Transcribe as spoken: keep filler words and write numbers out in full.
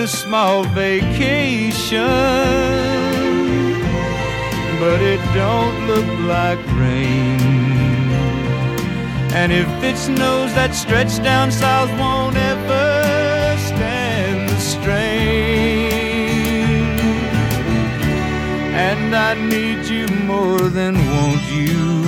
a small vacation, but it don't look like rain. And if it snows, that stretch down south won't ever stand the strain. And I need you more than want you.